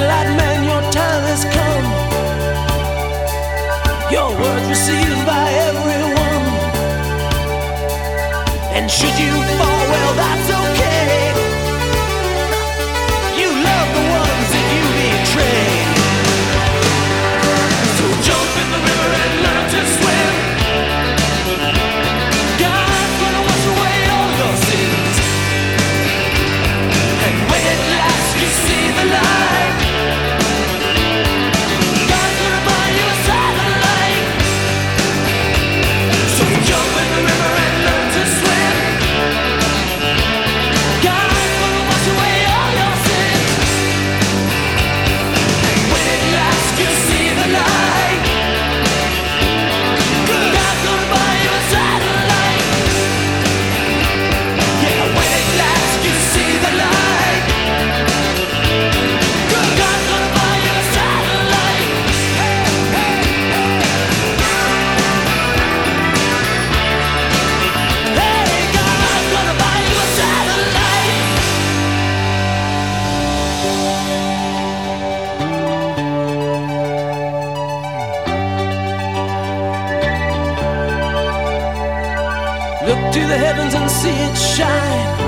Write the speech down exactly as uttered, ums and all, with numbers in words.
satellite man, your time has come. Your word received by everyone. And should you fall, well, that's okay. You love the ones that you betray. So jump in the river and learn to swim. God's gonna wash away all your sins. And when at last you see the light, God's gonna buy you a satellite. So jump in the river and learn to swim. God's gonna wash away all your sins. And when at last you see the light, God's gonna buy you a satellite. Yeah, when at last you see the light, God's gonna buy you a satellite. Hey, hey, hey. Hey, God's gonna buy you a satellite. Look to the heavens and see it shine.